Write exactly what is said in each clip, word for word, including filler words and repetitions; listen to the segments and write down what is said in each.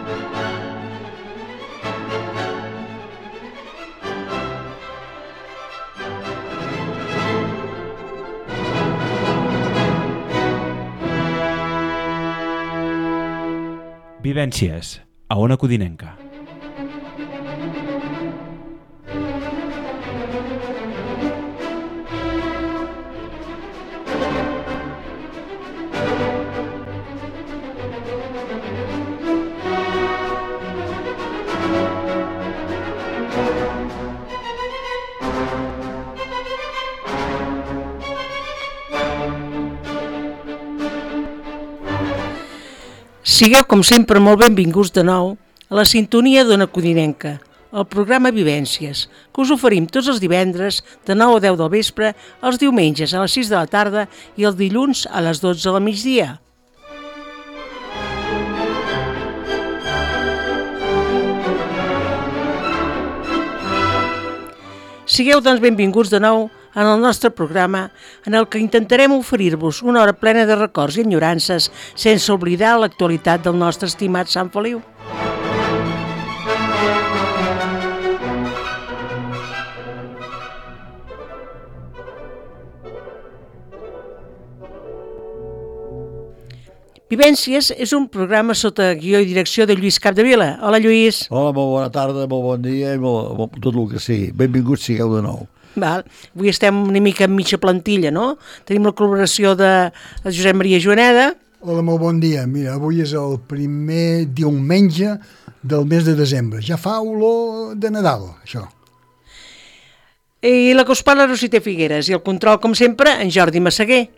Vivències, a Ona Codinenca. Sigueu, com sempre, molt benvinguts de nou a la sintonia d'Ona Codinenca, el programa Vivències, que us oferim tots els divendres de nou a deu del vespre, els diumenges a les sis de la tarda i els dilluns a les dotze del migdia. Sigueu, doncs, benvinguts de nou en el nostre programa, en el que intentarem oferir-vos una hora plena de records i enyorances sense oblidar l'actualitat del nostre estimat Sant Feliu. Vivències és un programa sota guió i direcció de Lluís Capdevila. Hola, Lluís. Hola, molt bona tarda, molt bon dia i molt, molt, tot el que sigui. Benvinguts sigueu de nou. Val. Avui estem una mica en mitja plantilla, no? Tenim la col·laboració de Josep Maria Joaneda. Hola, molt bon dia. Mira, avui és el primer diumenge del mes de desembre. Ja fa olor de Nadal, això. I la que us parla, Rosita Figueres, i el control, com sempre, en Jordi Massaguer.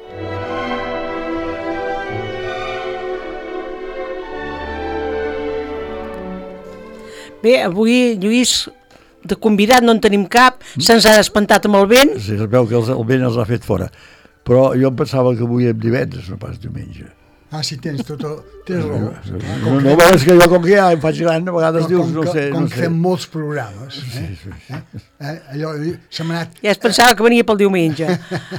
Bé, avui, Lluís, de convidat no en tenim cap, se'ns ha espantat amb el vent. Sí, es veu que el vent els ha fet fora. Però jo em pensava que avui era divendres, no pas diumenge. Ah, sí, tens tot el... Tens raó. Ah, no, no, és que jo com que ja em faig gran, a vegades no, dius, no sé... Com no que sé. fem molts programes, eh? Sí, sí. Eh? Eh? Allò, se m'ha anat... Ja es pensava que venia pel diumenge.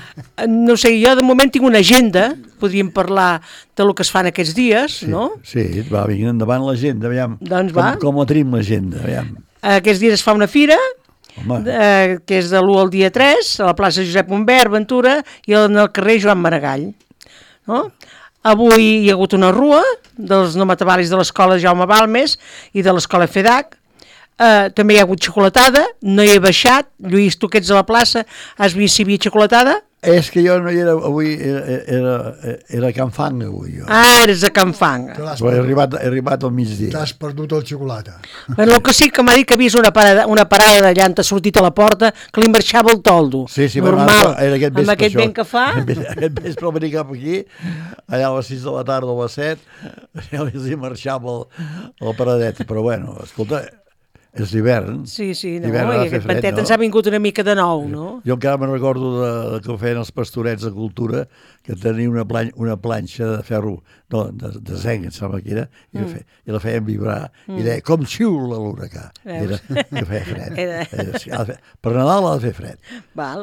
No sé, jo de moment tinc una agenda, podríem parlar de lo que es fan aquests dies, Sí, no? sí, va, vinga endavant l'agenda, aviam. Doncs va. Com, com la tenim l'agenda, aviam. Aquests dies es fa una fira, Home, eh, que és de l'u al dia tres, a la plaça Josep Humbert Ventura i en el carrer Joan Maragall. No? Avui hi ha hagut una rua dels no matavalis de l'escola Jaume Balmes i de l'escola FEDAC. Uh, també hi ha hagut xocolatada, no hi he baixat. Lluís, tu que ets a la plaça, has vist si hi havia xocolatada? és que jo no hi era avui, era, era, era a Can Fang avui. Jo. Ah, eres a Can Fang. He arribat, he arribat al migdia. T'has perdut el xocolata. Bueno, el que sí que m'ha dit que ha vist una parada, una parada de llanta sortit a la porta que li marxava el toldo. Sí, sí, normal, era aquest vespre, amb aquest això. vent que fa. Aquest vespre venir cap aquí, allà a les sis de la tarda o a les set, ja li marxava el, el paradet. Però bueno, escolta, és d'hivern. Sí, sí, no, D'hivern i aquest ventet no? ens ha vingut una mica de nou, no? Jo encara me'n recordo de, de que feien els pastorets de cultura, que tenia una, plan, una planxa de ferro, no, de, de zinc, em sembla que era, i, mm. fe, i la feien vibrar, mm. i deia, com xiula l'huracà. Era, que feia fred. Era... Era, sí, fer, per Nadal ha de fer fred. Val.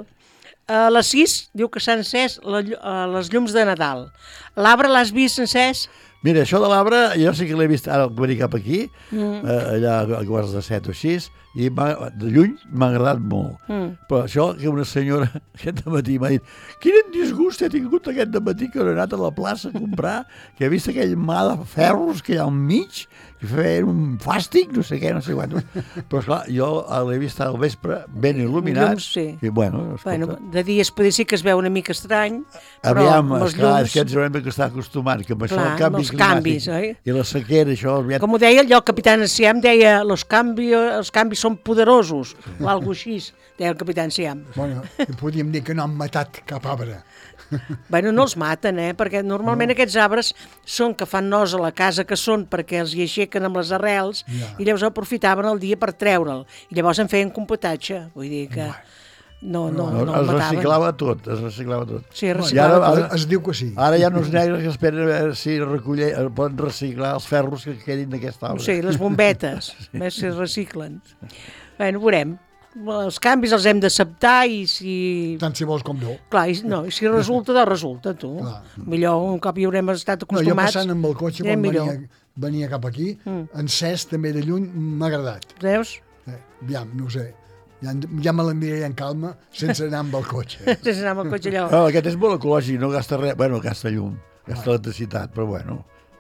A les sis diu que s'han encès la, les llums de Nadal. L'arbre l'has vist encès? Mira, això de l'arbre, jo sí que l'he vist ara venir cap aquí, mm. eh, allà a quarts de set o així, i de lluny m'ha agradat molt. Mm. Però això que una senyora aquest dematí m'ha dit, quin disgust he tingut aquest dematí que he anat a la plaça a comprar, que he vist aquell mà de ferros que hi ha al mig, que feien un fàstic, no sé què, no sé quant. Però esclar, jo l'he vist al vespre ben il·luminat. Llums, sí. I bueno, escolta. Bueno, de dia es podria dir que es veu una mica estrany, però aviam, amb els esclar, llums... és que ens haurem d'estar acostumant, que amb Clar, això el canvi els climàtic canvis, oi? I la sequera, això... Aviat... Com ho deia allò, el capità Enciam deia los canvios, els canvis són poderosos, o alguna així, deia el capità Enciam. Bueno, podríem dir que no han matat cap arbre. Bueno, no els maten, eh? Perquè normalment no. aquests arbres són que fan nos a la casa que són perquè els hi aixequen amb les arrels ja. I llavors aprofitaven el dia per treure'l. I llavors en feien compotatge. Vull dir que no, no, no, no el es mataven. reciclava tot, es reciclava tot. Sí, es reciclava ara, tot. Es diu que sí. Ara hi ha uns negres que esperen a veure si recollir, poden reciclar els ferros que quedin d'aquesta arbre. Sí, les bombetes, sí. Més si es reciclen. Bueno, veurem. Els canvis els hem d'acceptar i si... Tant si vols com no. Clar, i, no, i si resulta, doncs resulta, tu. Clar. Millor un cop hi haurem estat acostumats... No, jo passant amb el cotxe quan venia venia cap aquí, Mm. en Cesc també de lluny m'ha agradat. Veus? Eh, aviam, no ho sé, ja, ja me la miraré en calma sense anar amb el cotxe. Sense anar amb el cotxe allò. No, aquest és molt ecològic, no gasta res. Bueno, gasta llum, gasta electricitat, però bueno.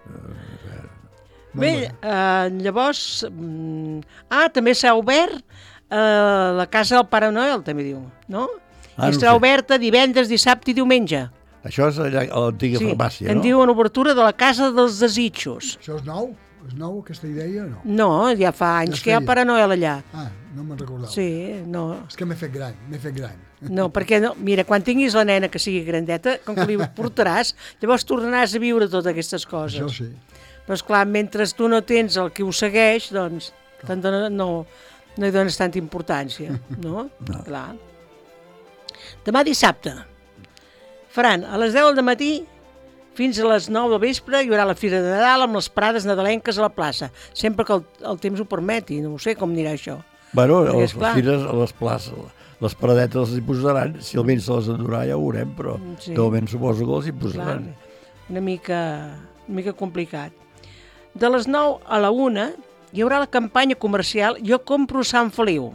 Bé, eh, llavors... mm, Ah, també s'ha obert eh, la casa del Pare Noel, també diu, no? Ah, I no estarà sé. oberta divendres, dissabte i diumenge. Això és allà a l'antiga farmàcia, en no? diuen obertura de la Casa dels Desitjos. Això és nou? És nou, aquesta idea, o no? No, ja fa anys Ja que hi ha el feia. Pare Noel allà. Ah, no me'n recordava. Sí, no, És que m'he fet gran, m'he fet gran. no, perquè no, mira, quan tinguis la nena que sigui grandeta, com que li portaràs, llavors tornaràs a viure totes aquestes coses. Això sí. Però esclar, mentre tu no tens el que ho segueix, doncs te'n dona, no, no hi dones tanta importància, no? No. Clar. Demà dissabte faran a les deu del matí fins a les nou del vespre hi haurà la Fira de Nadal amb les parades nadalenques a la plaça, sempre que el, el temps ho permeti, no ho sé com anirà això. Bueno, Perquè, les esclar. fires, a les places, les paradetes els hi posaran, si el vent se les endurà ja ho veurem, però Sí. de moment suposo que els hi Clar, posaran. una mica, una mica complicat. De les nou a la una hi haurà la campanya comercial Jo compro Sant Feliu.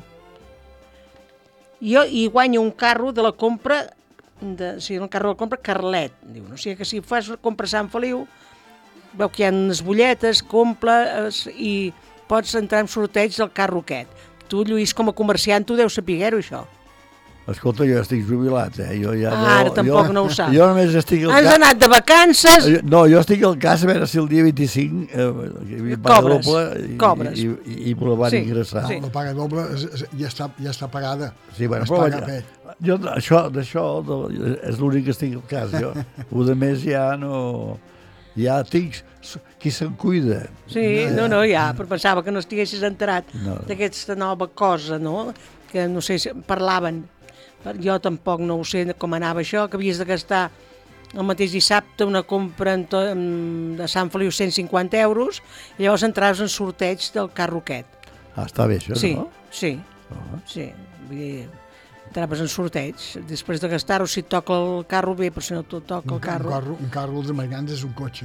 Jo hi guanyo un carro de la compra, de, o sigui, un carro de la compra Carlet. Diu, no? O sigui que si fas compra Sant Feliu, veu que hi ha unes butlletes, compres i pots entrar en sorteig del carro aquest. Tu, Lluís, com a comerciant, tu deus saber-ho, això. Escolta, jo estic jubilat, eh? Jo ja no, Ara tampoc jo, no ho saps. Jo només estic al Has cas... anat de vacances... No, jo estic al cas a veure si el dia vint-i-cinc eh, Cobres, doble i, cobres. i, i, i me la van Sí, ingressar. sí. La paga doble és, és, ja, està, ja està pagada. Sí, bueno, es però paga vaja, pet. jo això, d'això de, és l'únic que estic al cas. Jo, el de més ja no... Ja tinc qui se'n cuida. Sí, no, no, ja, però pensava que no estiguessis enterat No. d'aquesta nova cosa, no? Que no sé si parlaven, jo tampoc no ho sé com anava això, que havies de gastar el mateix dissabte una compra en to, en, de Sant Feliu cent cinquanta euros i llavors entraves en sorteig del carro aquest. Ah, està bé això, Sí, no? sí, Ah. sí, vull dir, entraves en sorteig, després de gastar-ho, si et toca el carro bé, però si no et toca el Un carro, carro, un carro dels americans és un cotxe.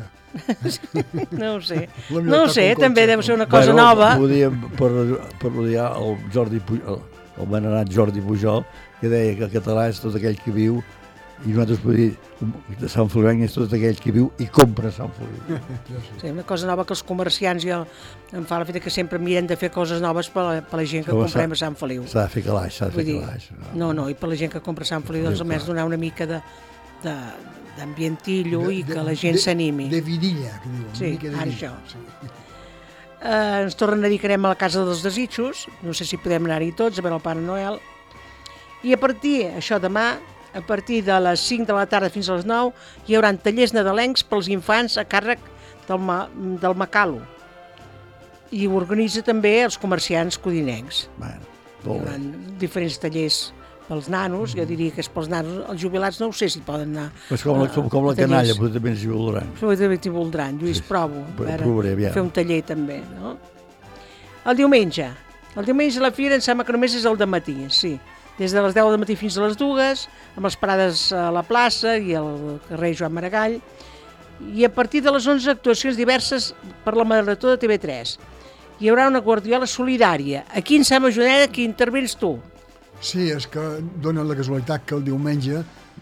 no ho sé, La no ho millor sé, toca un també cotxe. deu ser una cosa bueno, nova. Podíem parodiar el Jordi Pujol, el, el venerat Jordi Pujol, que deia que el català és tot aquell que viu, i nosaltres podem dir de Sant Feliu és tot aquell que viu i compra Sant Feliu. Sí, una cosa nova que els comerciants jo em fa la feta que sempre miren de fer coses noves per la, per la gent que Home, comprem s'ha- a Sant Feliu. S'ha de fer calaix, s'ha de Vull fer dir, calaix. no, no, i per la gent que compra a Sant Feliu, doncs Déu, almenys clar. donar una mica de, de, d'ambientillo i De- que de- la gent de- s'animi. De vidilla, que diuen. Sí, una mica de ara vidilla. això. Sí. Eh, ens tornen a dir que anem a la Casa dels Desitjos, no sé si podem anar-hi tots a veure el Pare Noel, i a partir, això demà, a partir de les cinc de la tarda fins a les nou, hi haurà tallers nadalencs pels infants a càrrec del, Ma, del Macalo. I ho organitza també els comerciants codinencs. Bueno, Hi molt bé. haurà diferents tallers pels nanos, jo diria que és pels nanos, els jubilats no ho sé si poden anar. És com, la, com, com la a tallers. canalla, però també ens hi valoran. Això també t'hi voldran, Lluís, Sí, provo. pro- a veure, provaré, aviam. fer un taller també, no? El diumenge. El diumenge la fira em sembla que només és el dematí, sí. Des de les deu del matí fins a les dues, amb les parades a la plaça i al carrer Joan Maragall. I a partir de les onze actuacions diverses per la Marató de T V tres. Hi haurà una guardiola solidària. Aquí en Sant Majoneda, que intervens tu. Sí, és que dona la casualitat que el diumenge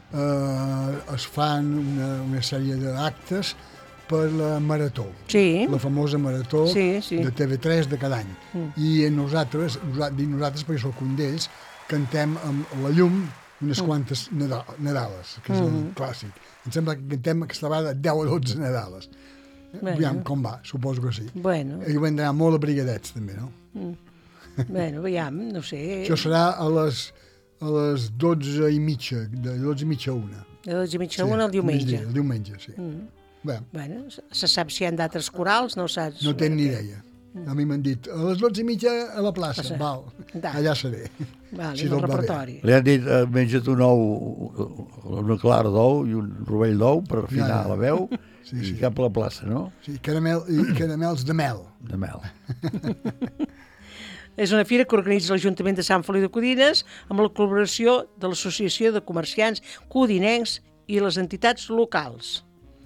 eh, es fan una, una sèrie d'actes per la Marató, Sí, la famosa Marató Sí, sí. de T V tres de cada any. Mm. I nosaltres, nosaltres, dic nosaltres perquè sóc un d'ells, cantem amb la llum unes Mm. quantes Nadal, Nadales, que és el clàssic. Em sembla que cantem aquesta vegada deu o dotze Nadales. Bueno. Aviam com va, suposo que sí. bueno, I ho vendrà molt abrigadets, també, no? bueno, veiem, no sé. Això serà a les, a les dotze i mitja, de dotze i mitja a una. De dotze i mitja a una el diumenge. migdia, El diumenge, sí. Mm. Bé, Bueno, se sap si hi ha d'altres corals, no saps? no tenc ni idea. A mi m'han dit, a les dotze i mitja a la plaça, Plaça. val, Da. allà seré. Vale, si el tot va bé. repertori. Li han dit, eh, menja't un ou, una clara d'ou i un rovell d'ou per afinar Ja, ja. la veu Sí, i sí. cap a la plaça, no? Sí, caramel, i caramels de mel. De mel. És una fira que organitza l'Ajuntament de Sant Feliu de Codines amb la col·laboració de l'Associació de Comerciants Codinencs i les entitats locals.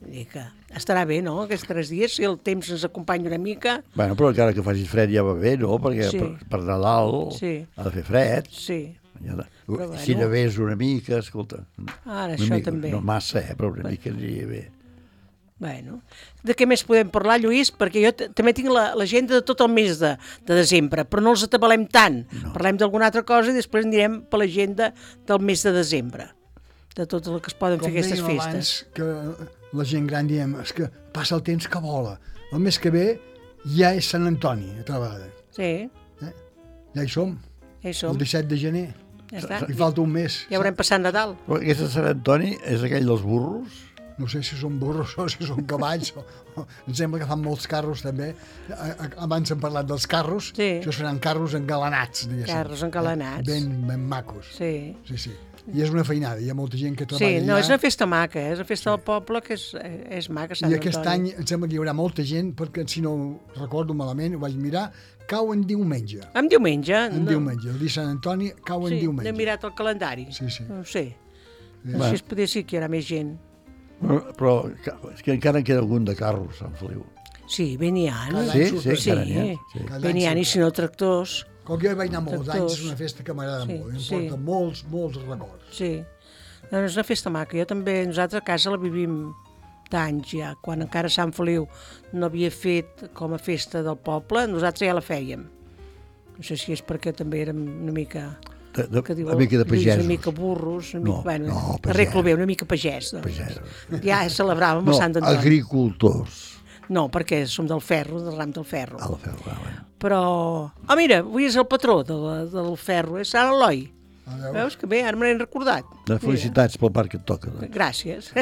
Vull dir que estarà bé, no?, aquests tres dies, si el temps ens acompanya una mica. Bueno, però encara que faci fred ja va bé, no? Perquè Sí. per, per Nadal Sí. ha de fer fred. Sí, Ja de... Però Si bueno. nevés una mica, escolta. ara una això mica, també. No massa, eh? Però una mica aniria bé. Bueno, de què més podem parlar, Lluís? Perquè jo t- també tinc la- l'agenda de tot el mes de, de desembre, però no els atabalem tant. No. Parlem d'alguna altra cosa i després anirem per l'agenda del mes de desembre, de tot el que es poden Com fer aquestes dèiem festes. abans, que la gent gran diem, és que passa el temps que vola. El mes que ve ja és Sant Antoni, altra vegada. Sí, Eh? Ja hi som, ja hi som, el disset de gener. ja està. I falta un mes. Ja haurem passat Nadal. Però aquest de Sant Antoni és aquell dels burros? No sé si són burros o si són cavalls. O, o, em sembla que fan molts carros, també. A, a, abans hem parlat dels carros. Sí. Això seran carros engalanats, diguéssim. Carros engalanats. Ben, ben macos. Sí. Sí, sí. I és una feinada. Hi ha molta gent que Sí, treballa no, és allà. una festa maca, eh? És una festa del poble que és, és maca, Sant I aquest Antoni. any em sembla que hi haurà molta gent, perquè si no recordo malament, ho vaig mirar, cau en diumenge. En diumenge. En diumenge. El dia Sant Antoni cau en Sí, diumenge. n'he mirat el calendari. Sí, sí. No ho sé. Va. Així es podria dir que hi haurà més gent. Però, però ca- és que encara en queda algun de carros, Sant Feliu. Sí, ben n'hi ha. Cada Sí, any surt sí, un. Sí, encara n'hi ha. Sí. Cada ben n'hi ha, any i surt si no tractors. Com que jo hi vaig anar molts Tractors. anys, és una festa que m'agrada Sí, molt. Em sí. porta molts, molts records. Sí. No, és una festa maca. Jo també, nosaltres a casa la vivim d'anys ja. Quan encara Sant Feliu no havia fet com a festa del poble, nosaltres ja la fèiem. No sé si és perquè també érem una mica... De, de, que diu, una mica de Lluís, pagesos. Una mica burros, una No, mica, bueno, no, pagès. arreglo bé, una mica pagès. Doncs. Pagesos. Ja celebràvem No, el Sant Antoni. agricultors. No, perquè som del ferro, del ram del ferro. A la feu, ah, bueno. Però, oh mira, avui és el patró de la, del ferro, és Sant Eloi. A veure, Veus que bé, ara me n'he recordat. De felicitats pel parc que et toca. Doncs. Gràcies.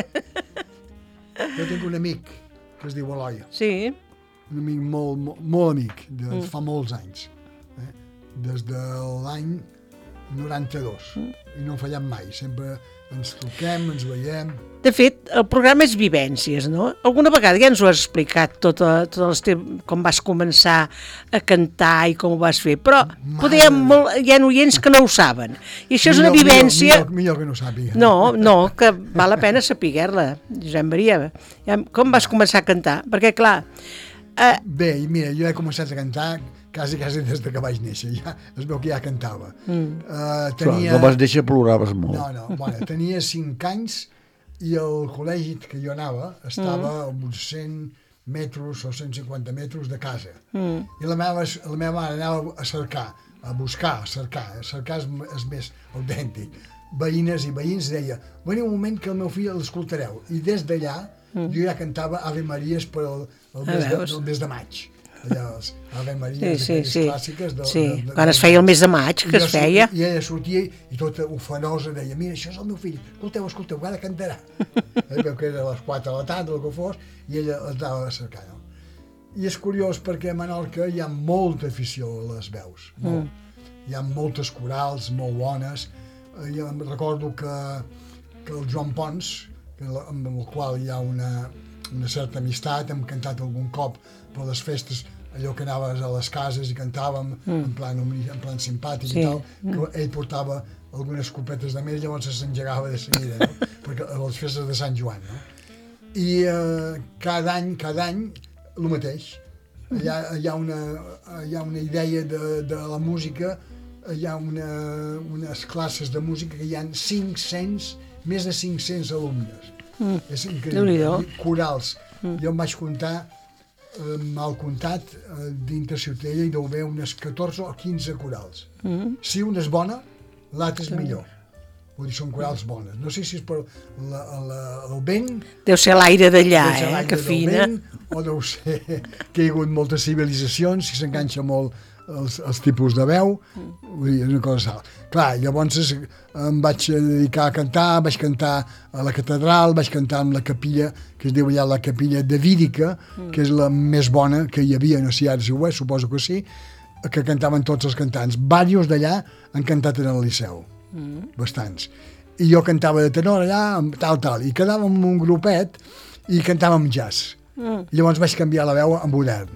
jo tinc un amic que es diu Eloi. Sí, Un amic molt, molt, molt amic, de mm. fa molts anys. Eh? Des de l'any noranta-dos. Mm. I no hem fallat mai. Sempre ens truquem, ens veiem. de fet, el programa és vivències, no? Alguna vegada ja ens ho has explicat, tot, a, tot el teu, com vas començar a cantar i com ho vas fer, però podem, molt, hi ha oients que no ho saben. I això és una Millor- vivència... Millor, millor, millor que no sàpiga. No, no, que val la pena saber-la, Josep Maria. Ja, com vas començar a cantar? Perquè, clar, eh, Bé, i mira, jo he començat a cantar quasi, quasi des de que vaig néixer. Ja, es veu que ja cantava. Mm. Uh, Però tenia... quan vas néixer ploraves molt. No, no, bueno, tenia cinc anys i el col·legi que jo anava estava mm. a uns cent metres o cent cinquanta metres de casa. Mm. I la meva, la meva mare anava a cercar, a buscar, a cercar. A cercar és, és més autèntic. Veïnes i veïns deia, veniu un moment que el meu fill l'escoltareu. I des d'allà mm. jo ja cantava Ave Maries per el, el, mes, de, el mes de maig. Allà, els Ave Maries, sí, sí, sí. clàssiques. De, sí. de, de, Quan es feia el mes de maig, que I es jo feia... sortia, I ella sortia i tota ufanosa deia, mira, això és el meu fill, escolteu, escolteu, ara cantarà. eh, veu que era a les quatre de la tarda, el que fos, i ella els anava a cercar. No? I és curiós perquè a Menorca hi ha molta afició a les veus, molt. Mm. Hi ha moltes corals molt bones. Eh, jo em recordo que, que el Joan Pons, que, amb el qual hi ha una, una certa amistat, hem cantat algun cop per les festes, allò que anaves a les cases i cantàvem mm. en, plan, en plan simpàtic sí. i tal, que ell portava algunes copetes de més, llavors s'engegava de seguida, no? Perquè a les festes de Sant Joan, no? I eh, cada any, cada any, el mateix. Allà hi ha una, hi ha una idea de, de la música, hi ha una, unes classes de música que hi ha cinc-cents, més de cinc-cents alumnes. Mm. És increïble. Corals. Mm. Jo em vaig comptar, eh, mal comptat, eh, dintre Ciutadella hi deu haver unes catorze o quinze corals. Mm. Si una és bona, l'altra és millor. Vull dir, són corals bones. No sé si és per la, la, el vent... Deu ser l'aire d'allà, deu ser eh? l'aire Que del fina. vent, o deu ser que hi ha hagut moltes civilitzacions, si s'enganxa molt els, els tipus de veu, vull dir, és una cosa sal. Clar, llavors em vaig dedicar a cantar, vaig cantar a la catedral, vaig cantar amb la capilla, que es diu allà la capilla davídica, mm. que és la més bona que hi havia, no sé ara si ho és, suposo que sí, que cantaven tots els cantants. Vàrios d'allà han cantat en el Liceu, mm. bastants. I jo cantava de tenor allà, tal, tal, i quedàvem en un grupet i cantàvem jazz. Mm. Llavors vaig canviar la veu en modern.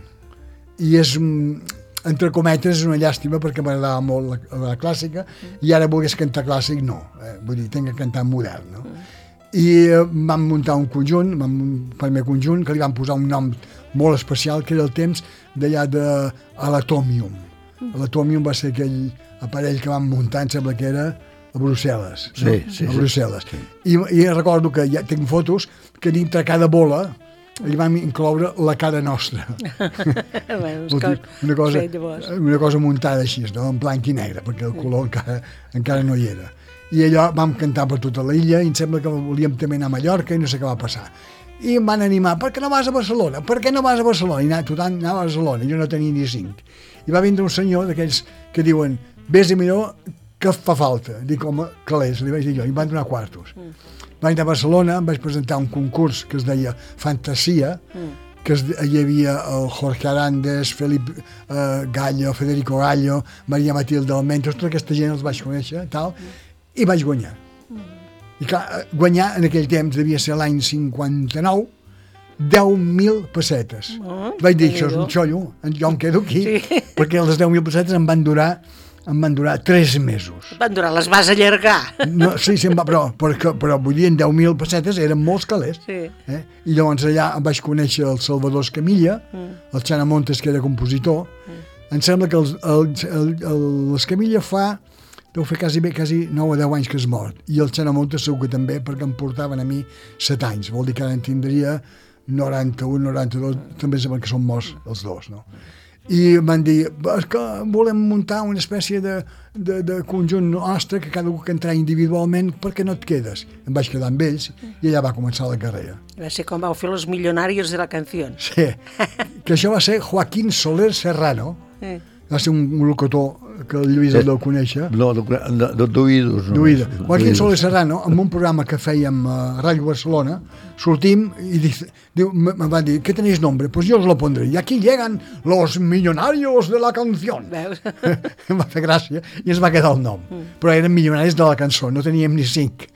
I és... entre cometes, és una llàstima perquè m'agradava molt la, la clàssica mm. i ara volgués cantar clàssic, no. Eh? Vull dir, tinc que cantar modern, no? Mm. I eh, vam muntar un conjunt, vam, un primer conjunt, que li vam posar un nom molt especial, que era el temps d'allà de l'Atomium. L'Atomium va ser aquell aparell que vam muntar, em sembla que era a Brussel·les. Sí, no? sí, a Brussel·les. Sí. I, I recordo que ja tinc fotos que dintre cada bola li vam incloure la cara nostra. bueno, una, cosa, sí, una cosa muntada així, no? En blanc i negre, perquè el color encara, encara no hi era. I allò vam cantar per tota l'illa i em sembla que volíem també anar a Mallorca i no sé què va passar. I em van animar, per què no vas a Barcelona? Per què no vas a Barcelona? I anava, tothom anava a Barcelona, jo no tenia ni cinc. I va vindre un senyor d'aquells que diuen, vés a millor que fa falta. Dic, home, calés, li vaig dir jo, i em van donar quartos. Mm. Vaig anar a Barcelona, em vaig presentar un concurs que es deia Fantasia, mm. que es, hi havia el Jorge Arandes, Felip eh, Gallo, Federico Gallo, Maria Matilde Almentos, tota aquesta gent els vaig conèixer, tal, mm. i vaig guanyar. Mm. I clar, guanyar en aquell temps devia ser l'any cinquanta-nou, deu mil pessetes. Oh, vaig dir, això és un xollo, jo em quedo aquí, sí. perquè les deu mil pessetes em van durar em van durar tres mesos. Van durar, les vas allargar. No, sí, sí, va, però, però, però vull dir, en deu mil pessetes eren molts calés. Sí. Eh? I llavors allà em vaig conèixer el Salvador Escamilla, mm. el Xana Montes, que era compositor. Mm. Em sembla que l'Escamilla fa deu fer quasi bé, quasi nou o deu anys que és mort. I el Xana Montes segur que també, perquè em portaven a mi set anys. Vol dir que ara en tindria noranta-un, noranta-dos, també sembla que són morts els dos, no? I em van dir, és que volem muntar una espècie de, de, de conjunt nostre que cada un que entrar individualment, per què no et quedes? Em vaig quedar amb ells i allà va començar la carrera. Va ser com vau fer los millonarios de la canció. Sí, que això va ser Joaquín Soler Serrano, sí. Va ser un locutor que el Lluís el deu conèixer. No, d'oïdos. D'oïda. Joaquín Soler Serrano, en un programa que fèiem a Ràdio Barcelona, sortim i diu, me va dir, ¿qué tenéis nombre? Pues yo os lo pondré. Y aquí llegan los millonarios de la canción. Veus? Em va fer gràcia i ens va quedar el nom. Mm. Però eren milionaris de la cançó, no teníem ni cinc.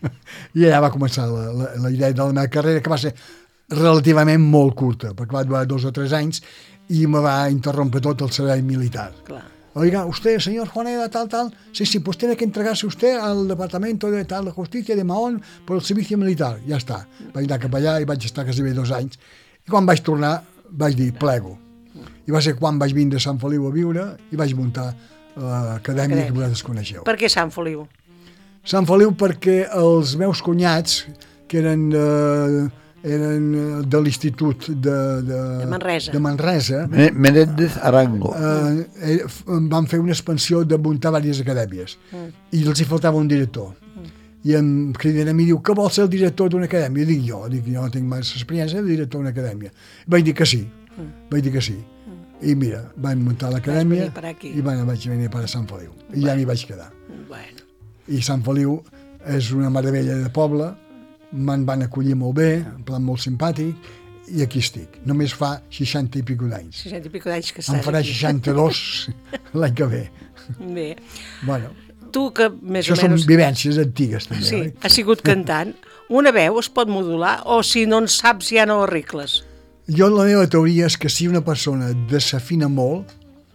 I allà va començar la, la, la idea de la meva carrera, que va ser relativament molt curta, perquè va durar dos o tres anys i me va interrompre tot el servei militar. Clar. Oiga, usted, señor Juaneda, tal, tal, sí, sí, pues tiene que entregarse usted al departamento de tal de justicia de Mahón por el servicio militar. Ja està. Vaig anar cap allà i vaig estar quasi bé dos anys. I quan vaig tornar, vaig dir, plego. I va ser quan vaig vindre a Sant Feliu a viure i vaig muntar l'acadèmia que vosaltres coneixeu. Per què Sant Feliu? Sant Feliu perquè els meus cunyats, que eren... Eh, eren de l'institut de, de, de Manresa, de Manresa Menéndez Arango eh, van fer una expansió de muntar diverses acadèmies mm. i els hi faltava un director mm. i em criden a mi i diu, què vol ser el director d'una acadèmia? I dic jo, dic, jo no tinc massa experiència de director d'una acadèmia. Vaig dir que sí mm. vaig dir que sí mm. i mira, vam muntar l'acadèmia i van, vaig venir per a Sant Feliu i bueno. Ja m'hi vaig quedar bueno. I Sant Feliu és una meravella de poble, me'n van acollir molt bé, en plan molt simpàtic, i aquí estic. Només fa seixanta i pico d'anys. seixanta i pico d'anys que estàs aquí. Em farà seixanta-dos l'any que ve. Bé. Bueno, tu que més això o menys... són vivències antigues, també. Sí, oi? has sigut cantant. Una veu es pot modular o si no en saps ja no arregles? Jo la meva teoria és que si una persona desafina molt,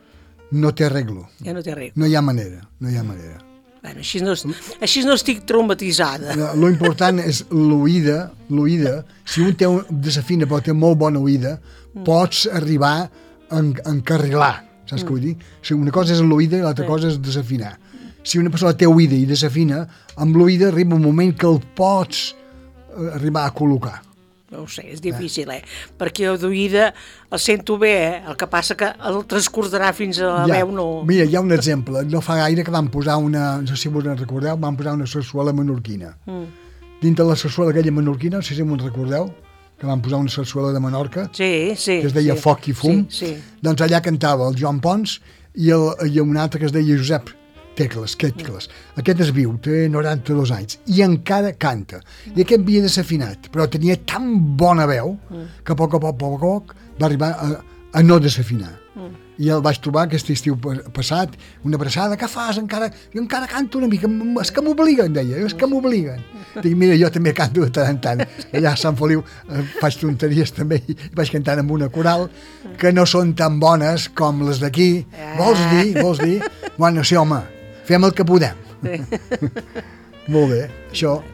no té arreglo. Ja no té arreglo. No hi ha manera, no hi ha manera. Bueno, així, no, així no estic traumatitzada. Lo important és l'oïda, l'oïda. Si un té un desafina però té molt bona oïda, mm. pots arribar a encarrilar, saps mm. què vull dir? O sigui, una cosa és l'oïda i l'altra sí. cosa és desafinar. Si una persona té oïda i desafina, amb l'oïda arriba un moment que el pots arribar a col·locar. No ho sé, és difícil, eh? Perquè jo d'oïda el sento bé, eh? El que passa que el transcurs d'anar fins a la ja, veu no... Mira, hi ha un exemple. No fa gaire que van posar una... No sé si vos en recordeu, van posar una sarsuela menorquina. Mm. Dintre la sarsuela aquella menorquina, no sé si m'ho recordeu, que van posar una sarsuela de Menorca, sí, sí, que es deia sí, Foc i Fum. Sí, sí. Doncs allà cantava el Joan Pons i, el, i un altre que es deia Josep Tecles, Tecles. Mm. Aquest és viu, té noranta-dos anys, i encara canta. I aquest havia desafinat, però tenia tan bona veu mm. que a poc a poc, a poc a poc va arribar a, a no desafinar. Mm. I el vaig trobar aquest estiu passat, una abraçada, què fas? Encara, jo encara canto una mica, és que m'obliguen, deia, és que m'obliguen. Dic, mira, jo també canto de tant en tant. Allà a Sant Feliu eh, faig tonteries també, i vaig cantant amb una coral que no són tan bones com les d'aquí. Vols dir? Vols dir? Bueno, sí, home, fem el que podem. Sí. Molt bé, això.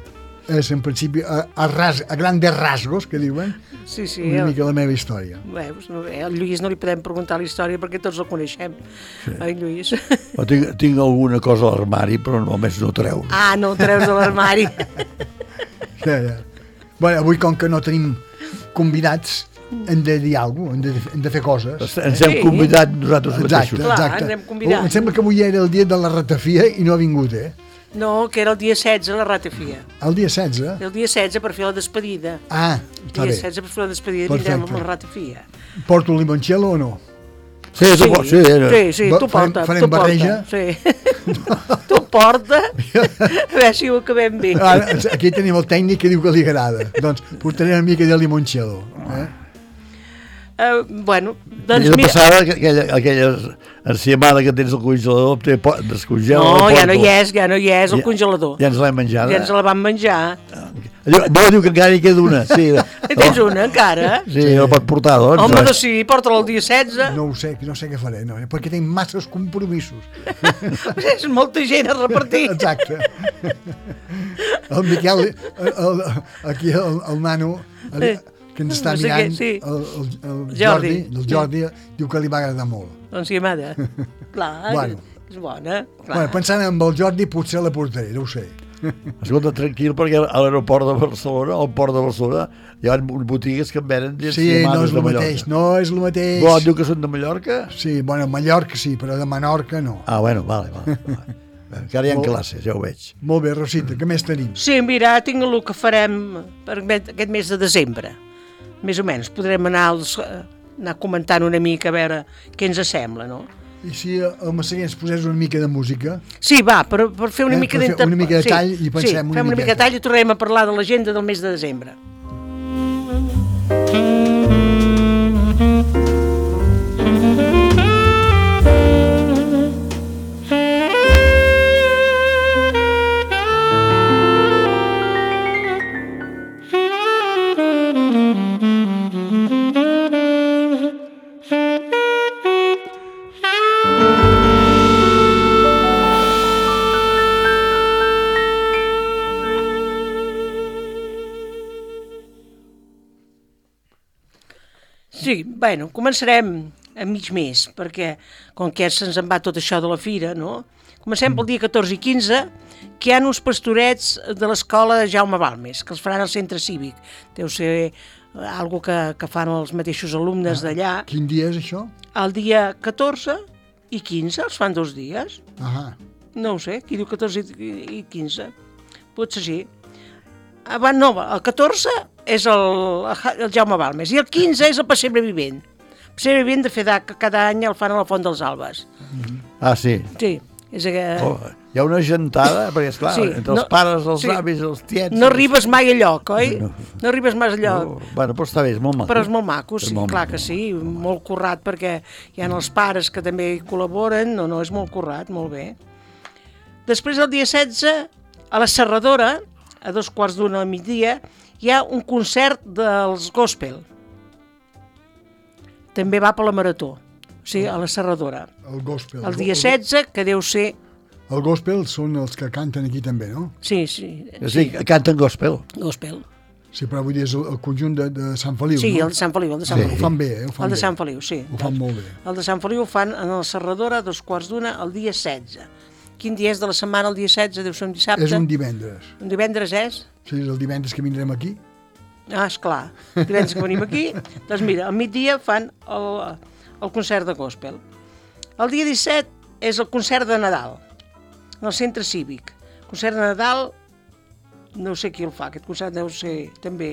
és en principi a, a, ras, a grandes rasgos, que diuen, Sí, sí. una El, mica la meva història. veus, no, al Lluís no li podem preguntar la història perquè tots el coneixem. Sí. Ai, Lluís. O tinc, tinc alguna cosa a l'armari, però només no treu. Ah, no ho treus de l'armari. Ja, ja. Bueno, avui, com que no tenim convidats, hem de dir alguna cosa, hem de, hem de fer coses. Ens hem Sí. convidat nosaltres Exacte, mateixos. Clar, exacte. ens hem convidat. Em sembla que avui era el dia de la ratafia i no ha vingut, eh? No, que era el dia setze, la ratafia. El dia setze? El dia setze per fer la despedida. Ah, El està dia bé. setze per fer la despedida Perfecte. vindrem amb la ratafia. Porto el limoncello o no? Sí, sí, sí, sí, sí, sí, Va- tu farem- porta, farem tu porta. barreja? Sí. Tu porta, a veure si ho acabem bé. Ara, aquí tenim el tècnic que diu que li agrada. Doncs portaré una mica de limoncello. Eh? Uh, bueno, I doncs de mira... passada, aquella, aquella enciamada que tens al congelador, té po- descongela. No, la ja no porto. hi és, ja no hi és, el Ja- congelador. Ja ens l'hem menjada. Ja ens la vam menjar. Allò, no, diu que encara hi queda una. Sí, En tens una, encara? sí, la pot portar, doncs. Home, doncs sí, porta-la el dia setze. No ho sé, no sé què faré, no, eh? perquè tinc masses compromisos. És molta gent a repartir. Exacte. El Miquel, el, el, aquí el, el nano, el, que ens està No sé què, mirant, sí. el, el, el Jordi. Jordi, el Jordi diu que li va agradar molt. Doncs sí, mare. Clar, Bueno. és bona. Clar. Bueno, pensant en el Jordi, potser la portaré, no ho sé. Escolta, tranquil, perquè a l'aeroport de Barcelona, al port de Barcelona, hi ha botigues que en venen Sí, no és de el mateix, Mallorca. no és el mateix. Bo, diu que són de Mallorca? Sí, bueno, Mallorca sí, però de Menorca no. Ah, bueno, vale, vale. vale. Encara hi ha Molt- classes, ja ho veig. Molt bé, Rosita, què més tenim? Sí, mira, tinc el que farem per aquest mes de desembre. Més o menys, podrem anar, als, anar comentant una mica a veure què ens sembla, no? I si el Massaguer ens posés una mica de música? Sí, va, per, per fer una Eh, mica per fer d'inter- una mica de sí, tall i pensem sí, una fem una mica miqueta. de tall i tornarem a parlar de l'agenda del mes de desembre. Sí, bueno, començarem a mig mes, perquè com que se'ns en va tot això de la fira, no? Comencem pel dia catorze i quinze, que hi ha uns pastorets de l'escola Jaume Balmes, que els faran al centre cívic. Deu ser algo que, que fan els mateixos alumnes d'allà. Quin dia és això? El dia catorze i quinze, els fan dos dies. Ahà. No ho sé, qui diu catorze i i quinze? Potser sí. Abans no, el catorze és el, el Jaume Balmes i el quinze és el Pessebre Vivent. El Pessebre Vivent, de fet, que cada any el fan a la Font dels Albes. Ah, sí. Sí, és que... Oh, hi ha una gentada, perquè, esclar, Sí, entre els no- pares, els sí. avis, els tiets... No arribes mai a lloc, oi? No. No arribes mai a lloc. Oh, bueno, però està bé, és molt maco. Però és molt maco, sí, molt clar maco. que sí, molt currat, perquè hi ha els pares que també hi col·laboren, no, no, és molt currat, molt bé. Després, el dia setze, a la Serradora, a dos quarts d'una al migdia, hi ha un concert dels gospel. També va per la Marató, o sigui, a la Serradora. El gospel. El dia setze, que deu ser... El gospel són els que canten aquí també, no? Sí, sí, O sigui, canten gospel. gospel. Sí, però vull dir, és el, el conjunt de, de Sant Feliu, Sí, no? el de Sant Feliu, el de Sant Sí. Ho Feliu. fan bé, eh? Ho fan El de bé. Sant Feliu, sí. Ho fan molt bé. El de Sant Feliu ho fan en la Serradora a dos quarts d'una el dia setze. Quin dia és de la setmana el dia setze? Deu ser un dissabte? És un divendres. Un divendres és? Sí, és el divendres que vindrem aquí. Ah, esclar. Divendres que venim aquí. Doncs mira, al migdia fan el, el concert de gospel. El dia disset és el concert de Nadal, en el centre cívic. Concert de Nadal, no sé qui el fa, aquest concert deu ser també...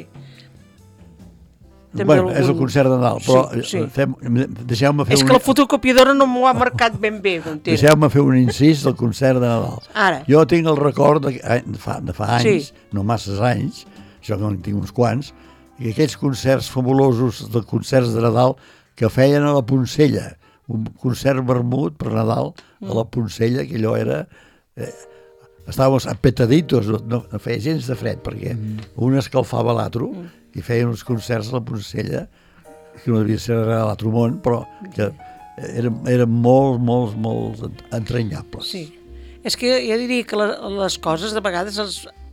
també Bueno, és el algun- concert de Nadal, però Sí, sí. fem, deixeu-me fer És un... que la fotocopiadora no m'ho ha marcat ben bé, m'entens? Deixeu-me fer un incís del concert de Nadal. Ara. Jo tinc el record de, de, fa, de fa anys, Sí. no masses anys, això que en tinc uns quants, i aquells concerts fabulosos de concerts de Nadal que feien a la Poncella, un concert vermut per Nadal a la Poncella, que allò era... Eh, estàvem apetaditos, no, no, no feia gens de fred, perquè un escalfava l'altre i feien uns concerts a la Poncella, que no devia ser a l'altre món, però que eren, eren molt, molt, molt entranyables. Sí. És que jo diria que la- les coses de vegades els,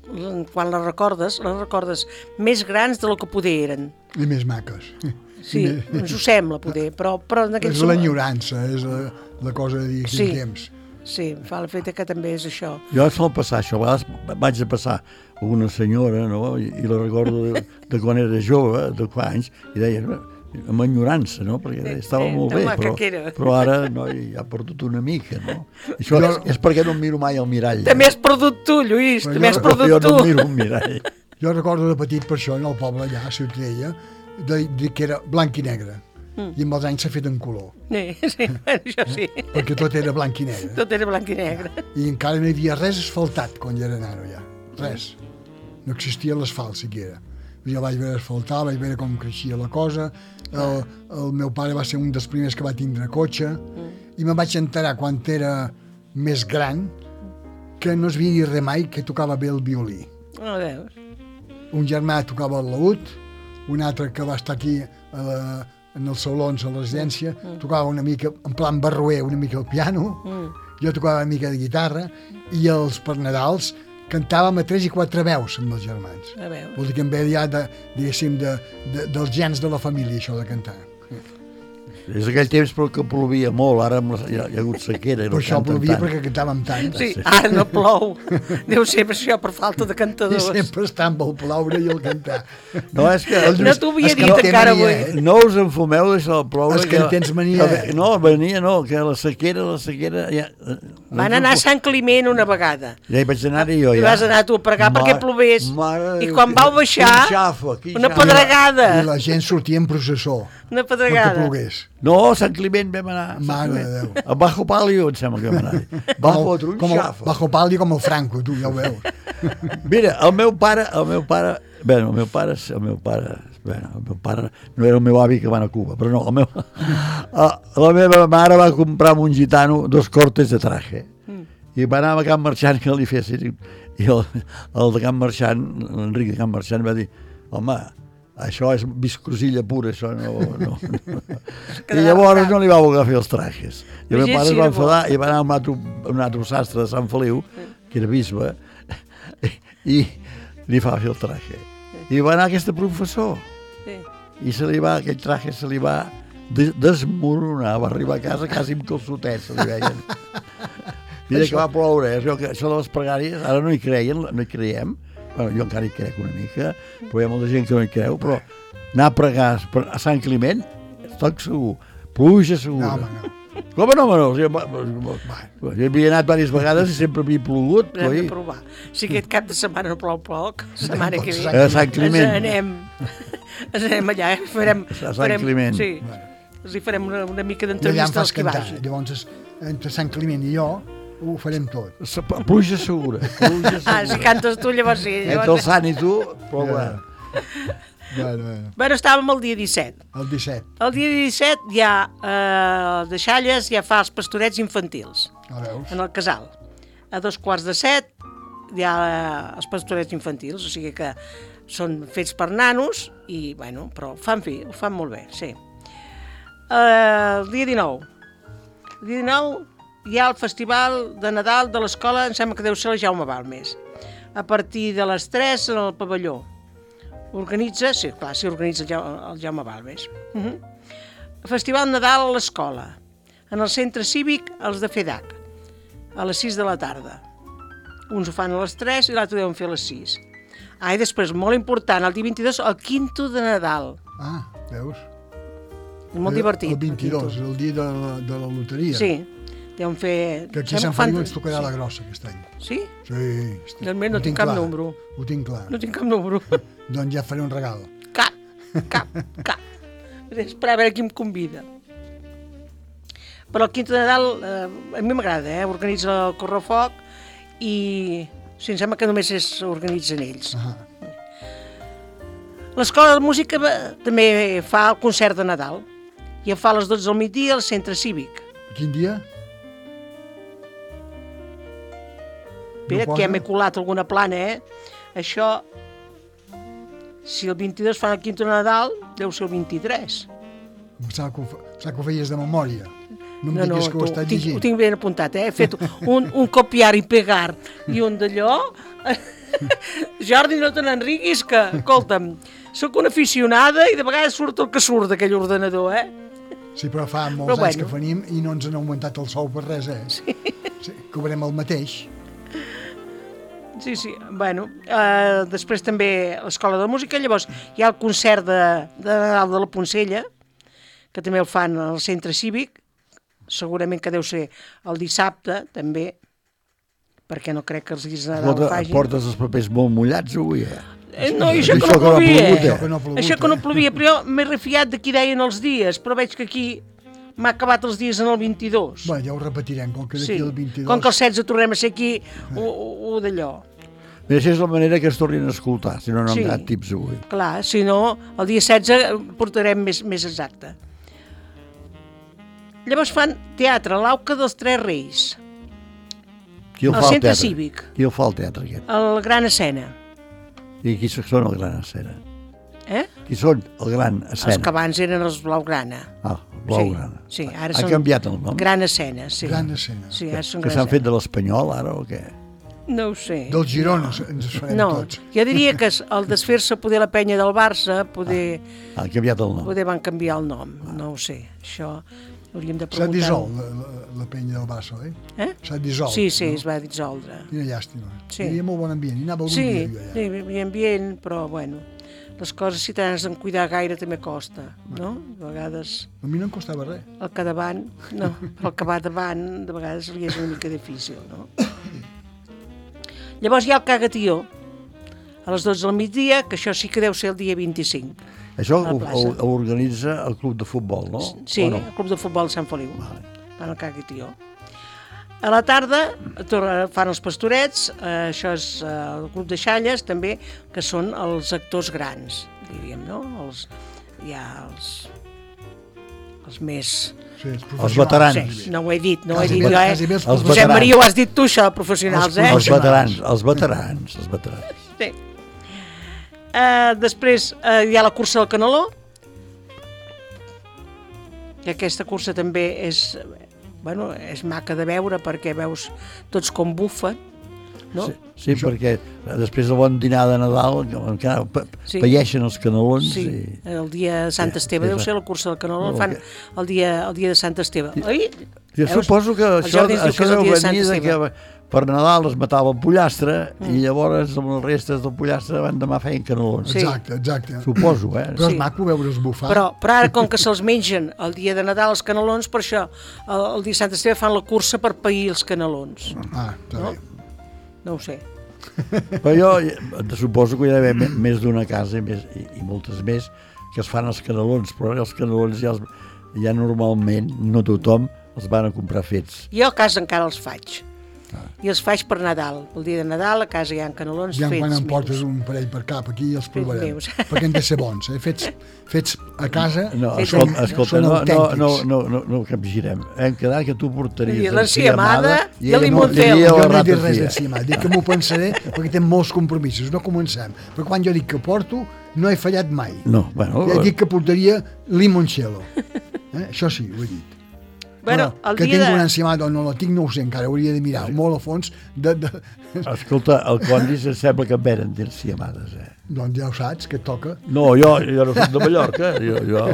quan les recordes, les recordes més grans del que poder eren. I més maques. Sí, ens ho sembla, poder, però, però en aquest És l'enyorança, és la, la cosa de dir quin Sí. temps. Sí, fa l'efecte que també és això. Jo sol passar això, a vegades vaig a passar una senyora, no?, i, i la recordo de, de quan era jove, de fa anys, i deia, amb enyorança, no?, perquè deia, estava Eh, molt tan bé, maca però, que era. però ara no, ja ha perdut una mica, no? Això és, és perquè no em miro mai al mirall. També has perdut tu, Lluís, Però també has jo- perdut jo tu. no em miro al mirall. Jo recordo de petit per això, en el poble allà, a Ciutadella, de, de que era blanc i negre. Mm. I amb els anys s'ha fet en color, Sí, sí, això sí. perquè tot era blanc i negre. Tot era blanc i negre. I encara no hi havia res asfaltat quan jo era nano ja. Res. No existia l'asfalt siquiera. Jo vaig veure asfaltar, vaig veure com creixia la cosa. El, el meu pare va ser un dels primers que va tindre cotxe i me'n vaig enterar quan era més gran que no es havia res mai que tocava bé el violí. No veus? Un germà tocava el laúd, un altre que va estar aquí a la, en els salons a la residència, tocava una mica, en plan barroer, una mica el piano, jo tocava una mica de guitarra, i els per Nadals cantàvem a tres i quatre veus amb els germans. A veure. Vol dir que em ve ja, de, diguéssim, de, de, dels gens de la família, això de cantar. És aquell temps però que plovia molt, ara amb la, hi, ha, hi ha hagut sequera i no Però això canten plovia tant. perquè cantàvem tant. Sí, ara no plou. Deu ser per això, per falta de I cantadors. sempre està amb el ploure i el cantar. No, és que... No t'ho havia És que dit no té encara mania, avui. eh? No us enfumeu d'això del ploure. És que en tens mania, que- eh? No, venia no, que la sequera, la sequera... Ja, Van anar a Sant Climent una vegada. Ja hi vaig anar-hi jo, I ja. vas anar tu a pregar perquè plovés. Mare I de quan Déu, vau baixar, quin xafa, quin una xafa. pedregada. I la gent sortia en processó, Una perquè pedregada. plogués. No, a Sant Climent vam anar. a Sant Mare de Climent. Déu. A Bajo Palio, em sembla que vam anar-hi. Va fotre un com el, xafa. bajo palio com el Franco, tu ja ho veus. Mira, el meu pare, el meu pare, bé, el meu pare, el meu pare, bé, el meu pare no era el meu avi que va anar a Cuba, però no, el meu, la meva mare va comprar amb un gitano dos cortes de traje i va anar a Can Marxant que li fessin i el, el de Can Marxant, l'Enric de Can Marxant va dir, home, això és viscosilla pura, això no... no, no. I llavors no li va voler fer els trajes. I el meu pare es va enfadar i va anar a un altre, un altre sastre de Sant Feliu, que era bisbe, i li fa fer el traje. I va anar aquest professor, Sí. i se li va, aquell traje se li va des desmoronar, va arribar a casa quasi amb calçotets, se li veien. Mira que va ploure, eh? això, que, això de les pregàries, ara no hi creien, no hi creiem, bueno, jo encara hi crec una mica, però hi ha molta gent que no hi creu, però anar a pregar a Sant Climent, estic segur, pluja segura. No, home, no. Com no, home, no? O sigui, jo havia anat diverses vegades i sempre havia plogut. Hem de oi? provar. Si aquest cap de setmana no plou poc, la setmana que ve A Sant Climent. ens anem, ens anem allà, eh? farem, A Sant farem, Climent. Sí, els hi farem una, una mica I allà em d'entrevista fas als que cantar. vagin. Llavors, entre Sant Climent i jo, ho farem tot. Se- Pluja segura. Pluja segura. Ah, si cantes tu, llavors sí. Entre el Llavors... Sant i tu, plourà. Bueno, bueno. Bueno, estàvem el dia disset. El disset, El dia disset ja, eh, de Xalles, ja fa els pastorets infantils, a veus? en el casal. A dos quarts de set hi ha eh, els pastorets infantils, o sigui que són fets per nanos, i, bueno, però ho fan, fi, ho fan molt bé, sí. Eh, el dia dinou. El dia dinou hi ha el festival de Nadal de l'escola, em sembla que deu ser la Jaume Balmes. A partir de les tres en el pavelló. Organitza, sí, clar, sí, organitza el Jaume, el Jaume Balmes. Uh -huh. Festival Nadal a l'escola. En el centre cívic, els de FEDAC, a les sis de la tarda. Uns ho fan a les tres i l'altre deuen fer a les sis. Ah, i després, molt important, el dia vint-i-dos, el quinto de Nadal. Ah, veus? Molt divertit. El vint-i-dos, quinto. el dia de la, de la loteria. Sí, deuen fer... Que aquí a sembla Sant fan- Feliu ens tocarà la grossa aquest any. Sí? Sí. estic- Realment no ho tinc cap clar, número. Ho tinc clar. No tinc cap número. Doncs ja faré un regal. Cap, cap, cap. Esperar a veure qui em convida. Però el quinto de Nadal, eh, a mi m'agrada, eh? Organitza el Correfoc i sí, em sembla que només es organitzen ells. Ah, L'Escola de Música eh, també fa el concert de Nadal i el fa a les dotze del migdia al centre cívic. quin dia? Espera, No que ja posa? m'he colat alguna plana, eh? Això, si el vint-i-dos fan el quinto de Nadal, deu ser el vint-i-tres. Em sembla que ho, fa- em sembla que ho feies de memòria. No em No, no, diguis que ho tu- estàs ho tinc, llegint. ho tinc ben apuntat, eh? He fet un, un copiar i pegar i un d'allò. Jordi, no te n'enriguis, que, escolta'm, sóc una aficionada i de vegades surt el que surt d'aquell ordenador, eh? Sí, però fa molts Però anys bueno. que venim i no ens han augmentat el sou per res, eh? Sí. Sí, cobrem el mateix. Sí, sí, bueno, eh, després també l'Escola de Música, llavors hi ha el concert de, de Nadal de la Poncella, que també el fan al Centre Cívic, segurament que deu ser el dissabte, també, perquè no crec que els dies de Nadal ho Escolta, facin. portes els papers molt mullats avui, eh? Eh, no, i això que Això no que no ha plovia. plogut, eh? Això que no ha plogut, Això que no eh? plovia, però jo m'he refiat de qui deien els dies, però veig que aquí m'ha acabat els dies en el vint-i-dos. Bé, ja ho repetirem, com que d'aquí Sí, el vint-i-dos... com que el setze tornem a ser aquí, o, o, o d'allò. Mira, això és la manera que es tornin a escoltar, si no no han Sí. donat tips avui. Clar, si no, el dia setze portarem més, més exacte. Llavors fan teatre, l'Auca dels Tres Reis, Qui el al fa el Centre teatre? Cívic, Qui el fa el teatre, aquest? el Gran Escena. I qui són el Gran Escena? Eh? Qui són el Gran Els Escena? que abans eren els Blaugrana. Ah, Blaugrana. Sí, sí, ara ha són canviat el nom? Gran Escena, sí. Gran Escena. Sí, ara són Que Gran s'han fet Escena. de l'Espanyol, ara, o què? No ho sé. Del Girona ens farem No, tots. jo diria que el desfer-se poder la penya del Barça, poder, Ha canviat el nom. poder van canviar el nom, no ho sé. Això hauríem de S'ha preguntar. dissolt la, la, la penya del Barça, oi? Eh? S'ha dissolt. Sí, sí, no? es va dissoldre. Quina llàstima. Sí. Hi havia molt bon ambient, hi anava algun Sí, dia jo allà. sí, hi havia ambient, però bueno, les coses si t'has de cuidar gaire també costa, no? A vegades A mi no em costava res. el que davant, no, però el que va davant de vegades li és una mica difícil, no? Llavors hi ha el cagatió, a les dotze del migdia, que això sí que deu ser el dia vint-i-cinc. Això a la ho, plaça. ho, ho organitza el club de futbol, no? Sí, O no? el club de futbol Sant Feliu, fan el cagatió. A la tarda tor- fan els pastorets, eh, això és eh, el club de xalles també, que són els actors grans, diríem, no? Els, hi ha els, els més... Sí, els Els professionals. veterans. Sí, no ho he dit, no ho he Quasi dit bé- jo, quasi bé eh? els Els Josep veterans. Maria, ho has dit tu, això, professionals, eh? Els veterans, els veterans, els veterans. Sí. Uh, després uh, hi ha la cursa del Caneló, que aquesta cursa també és, bueno, és maca de veure perquè veus tots com bufen, no? Sí, sí perquè després del bon dinar de Nadal encara pa- Sí. paeixen els canelons Sí, i... el dia de Sant Sí, Esteve, sí, deu sí. ser la cursa del Caneló, No, el fan que- el dia, el dia de Sant Esteve. Oi? Jo Veus? suposo que El això, Jordi ens diu això que és el deu dia de Sant venir de Esteve. que per Nadal es matava el pollastre mm. i llavors amb les restes del pollastre van demà feien canelons. Sí. Exacte, exacte. Suposo, eh? Però és Sí. maco veure'ls bufar. Però, però ara, com que se'ls mengen el dia de Nadal els canelons, per això el, el dia de Sant Esteve fan la cursa per pair els canelons. Ah, està No? bé. No ho sé. Però jo eh, suposo que hi ha d'haver me- més d'una casa i, més, i, i moltes més que es fan els canelons, però els canelons ja, els, ja normalment, no tothom, els van a comprar fets. Jo a casa encara els faig. I els faig per Nadal. El dia de Nadal a casa hi ha canelons Ja fets quan em meus. portes un parell per cap aquí els provarem. meus. Perquè han de ser bons, eh? Fets, fets a casa No, Fets escolta, en- escolta són no, no, autèntics. no, no, no, no capgirem. Hem quedat que tu portaries I l'enciamada i el ella limoncel. portaria Jo la no he dit res ratafia. d'encima, dic que m'ho pensaré perquè té molts compromisos, no comencem. Però quan jo dic que porto, no he fallat mai. No, bueno, Ja dic que portaria limoncello. Eh? Això sí, ho he dit. Bueno, Però el que dia tinc de... una enciamada o no la tinc, no ho sé, encara hauria de mirar molt a fons. De, de... escolta, el Condis em sembla que en venen d'enciamades, eh? Doncs ja ho saps, que et toca. No, jo, jo no soc de Mallorca, jo, jo,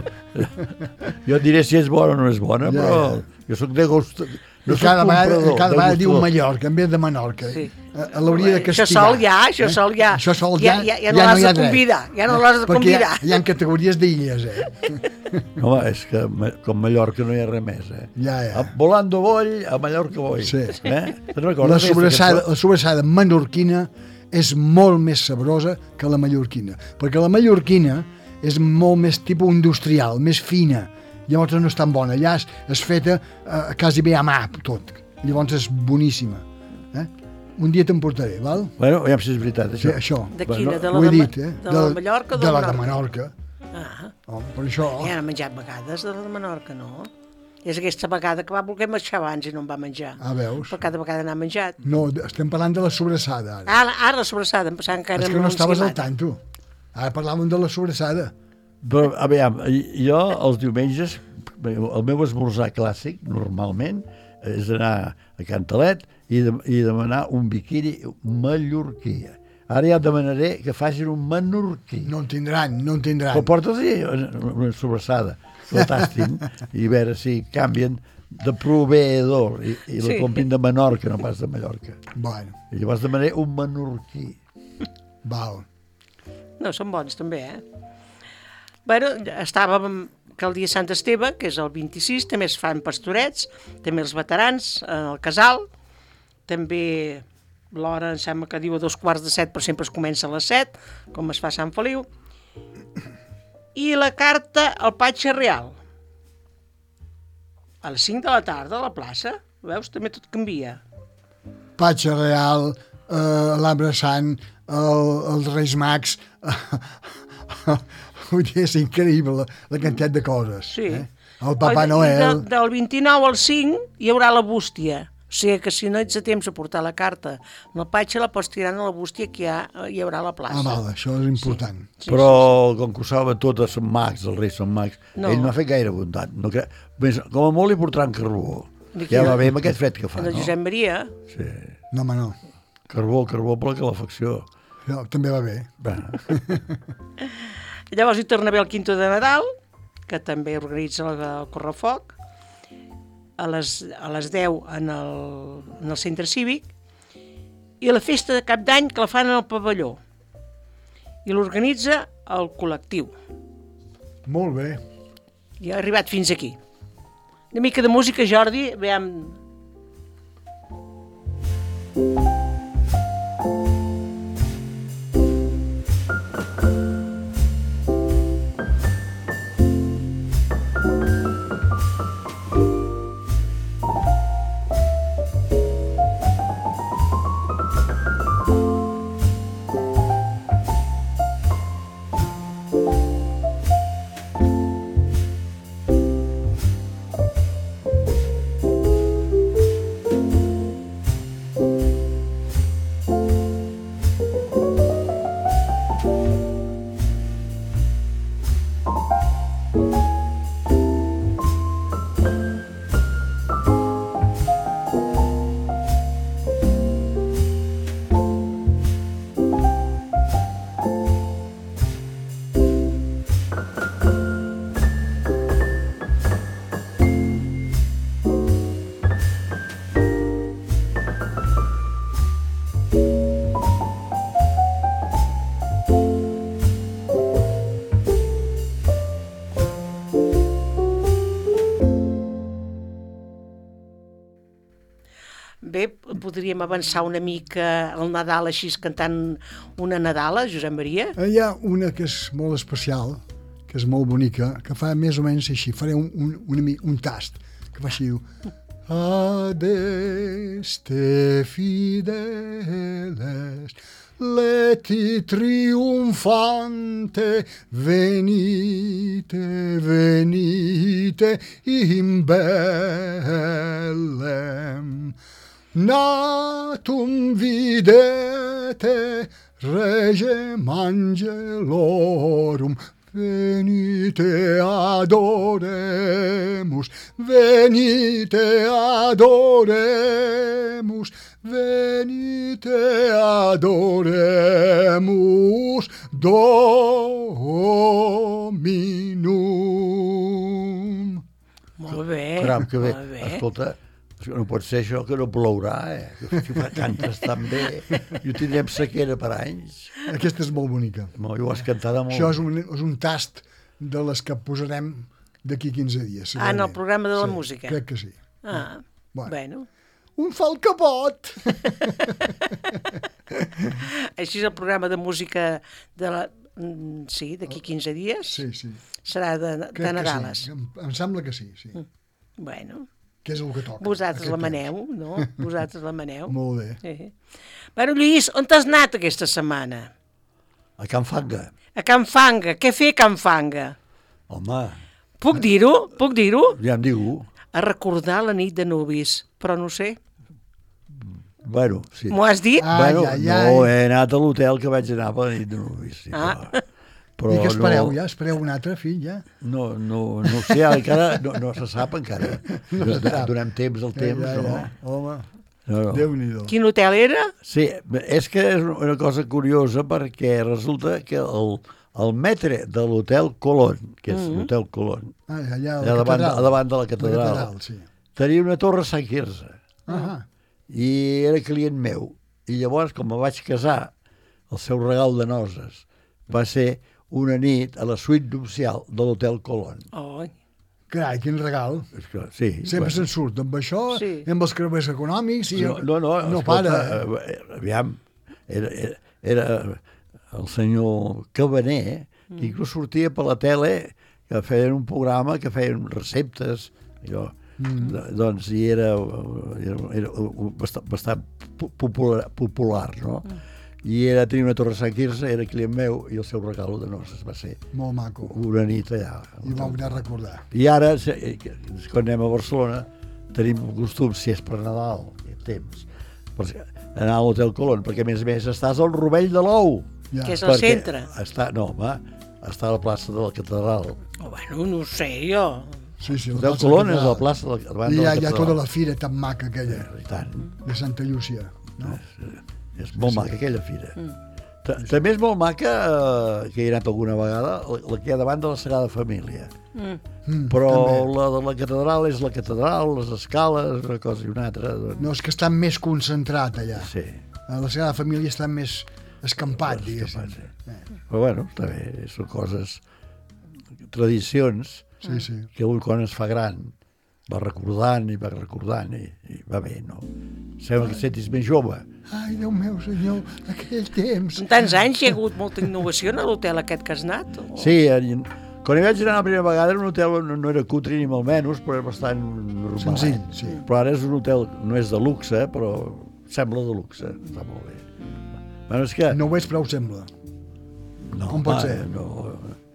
jo et diré si és bona o no és bona, Ja, però ja. jo soc de gust... I No soc cada vegada, comprador, cada de vegada diu gustador. Mallorca en vez de Menorca. Sí. Eh, L'hauria de castigar. Això sol ja, això eh? sol ja. Això sol Ja- ja, ja- ja no l'has hi ha de dret. convidar, ja no l'has de Perquè convidar. Hi ha, hi ha categories d'illes, eh? Home, és que ma- com Mallorca no hi ha res més, eh? Ja, ja. A Volando voll, a Mallorca voll. Sí. Eh? Te'n recordes La d'aquesta sobrassada, cançó? la sobrassada menorquina és molt més sabrosa que la mallorquina, perquè la mallorquina és molt més tipus industrial, més fina, llavors no és tan bona. Allà és, és feta eh, quasi bé a mà, tot. Llavors és boníssima. Eh? Un dia te'n portaré, val? Bueno, ja si és veritat, Sí, això. això. De Bueno, quina? De Ho la he de, Ma- dit, eh? de la de Mallorca o de, de la la de Menorca? Menorca. Ah, Oh, per això... ja n'ha menjat vegades de la de Menorca, no? És aquesta vegada que va voler marxar abans i no em va menjar. Ah, veus? Però cada vegada n'ha menjat. No, estem parlant de la sobrassada, ara. Ara, ara la sobrassada, em pensava que era És que no estaves al enciamada. tanto. Ara parlàvem de la sobrassada. Però, a veure, jo els diumenges, bé, el meu esmorzar clàssic, normalment, és anar a Cantalet i, de, i demanar un biquini mallorquí. Ara ja et demanaré que facin un menorquí. No en tindran, no en tindran. Però portes-hi una sobrassada, que el tastin, i a veure si canvien de proveedor i, i la Sí. comprin de Menorca, no pas de Mallorca. Bueno, I llavors demanaré un menorquí. val. No, són bons també, eh? Bueno, estàvem que el dia de Sant Esteve, que és el vint-i-sis, també es fan pastorets, també els veterans, en el casal, també l'hora, em sembla que diu a dos quarts de set, però sempre es comença a les set, com es fa a Sant Feliu. I la carta al Patge Real. A les cinc de la tarda a la plaça, veus? També tot canvia. Patge Real, eh, l'Arbre Sant, el, els Reis Mags... Vull dir, és increïble la, la quantitat de coses. Sí. Eh? El Papa I Noel... De, del vint-i-nou al cinc hi haurà la bústia. O sigui que si no ets a temps a portar la carta en el patge, la pots tirar a la bústia que hi, ha, hi haurà a la plaça. Ah, val, això és important. Sí, Però sí, com que ho salva tot a Sant Max, els Reis Sant Max, No. ell no ha fet gaire bondat. No cre... Més, com a molt li portaran carbó. D'aquí Ja no. va bé amb aquest fred que fa, En el no? Josep Maria, Sí. No, home, no. Carbó, carbó per la calefacció. Això també va bé. Bé, llavors hi torna a haver el Quinto de Nadal, que també organitza el, el Correfoc, a les, a les deu en el, en el centre cívic, i la festa de Cap d'Any que la fan en el pavelló. I l'organitza el col·lectiu. Molt bé. I ha arribat fins aquí. Una mica de música, Jordi, veiem... Bé, podríem avançar una mica el Nadal així cantant una Nadala, Josep Maria? Hi ha una que és molt especial, que és molt bonica, que fa més o menys així. Faré un, un, un, un tast, que fa així. Adeste fideles, leti triumfante, venite, venite in bellem. Natum videte regem angelorum, venite adoremus, venite adoremus, venite adoremus Dominum. Molt bé, caram, que bé. molt bé. Escolta, no pot ser això que no plourà, eh? Que si fa cantes tan bé, i ho tindrem sequera per anys. Aquesta és molt bonica. Molt, i ho has cantada molt. Això és un, és un tast de les que posarem d'aquí quinze dies. Ah, en el segurament. programa de la Sí, música. Crec que sí. Ah, Bueno. bueno. Un falcabot! Així és el programa de música de la... mm, Sí, d'aquí quinze dies. Sí, sí. Serà de, de Crec que Nadales. sí. Em, em sembla que sí, sí. Bueno, Que és el que toca. vosaltres aquest la maneu, no? Vosaltres la temps. maneu. Molt bé. Sí. Bueno, Lluís, on t'has anat aquesta setmana? A Can Fanga. A Can Fanga. Què fer a Can Fanga? Home, Puc dir-ho? Puc dir-ho? ja em diu. A recordar la nit de nuvis. Però no ho sé. Bueno, sí. M'ho has dit? Ah, bueno, ai, ai, no, ai. he anat a l'hotel que vaig anar per la nit de nuvis. Sí, Ah. però, però I que espereu no, ja? Espereu un altre fill ja? No, no, no ho sé, encara no, no se sap encara. No se sap. Donem temps al temps, ja, no? ja. Home, No, no. Déu-n'hi-do. Quin hotel era? Sí, és que és una cosa curiosa perquè resulta que el, el metre de l'hotel Colón, que és Mm. l'hotel Colón, Ah, allà a allà la davant, catedral. a davant de la La catedral, catedral, sí. tenia una torre a Sant Quirze Ah, i era client meu. I llavors, com me vaig casar, el seu regal de noces va ser una nit a la suite nupcial de l'hotel Colón. Oh, carai, quin regal. És que, sí, Sempre se'n surt amb això, Sí. amb els creuers econòmics, i No, no, no, no escolta, para. Eh? eh, aviam, era, era, era el senyor Cabaner, que inclús sortia per la tele, que feien un programa, que feien receptes, allò, Mm. de- doncs, i era, era, era bastant, bastant pu- popular, popular, no? I era, tenia una torre a Sant Quirze, era client meu, i el seu regal de noces va ser Molt maco. una nit allà. I vam anar a recordar. I ara, se- quan anem a Barcelona, tenim el costum, si és per Nadal, que temps, per anar a l'Hotel Colón, perquè a més a més estàs al Rovell de l'Ou. Ja. que és al Perquè centre. Està, no, home, està a la plaça de la Catedral. Oh, bueno, no ho sé, jo. Sí, sí, L'Hotel plaça Colón és a Catedral. la plaça de la, davant I de hi la ha, hi ha Catedral. tota la fira tan maca aquella, I tant, de Santa Llúcia. No? és molt maca aquella fira. Ta- També és molt maca, eh, que hi he anat alguna vegada, la, la que hi ha davant de la Sagrada Família. Mm, Però també. la de la catedral és la catedral, les escales, una cosa i una altra. Doncs, No, és que està més concentrat allà. sí. A la Sagrada Família està més escampat, diguéssim. Escampat, sí. Però bueno, està bé, són coses, tradicions, Sí, sí. que un quan es fa gran va recordant i va recordant i, i va bé, no? Sembla que et sentis més jove. Ai, Déu meu senyor, aquell temps. En tants anys hi ha hagut molta innovació en l'hotel aquest que has anat? O... Sí, en- quan hi vaig anar la primera vegada era un hotel, no, no era cutre ni molt menys, però era bastant normal. Senzill, sí. Però ara és un hotel, no és de luxe, però sembla de luxe, està molt bé. Bueno, és que... No ho és, però ho sembla. no, com pot home, ser? No,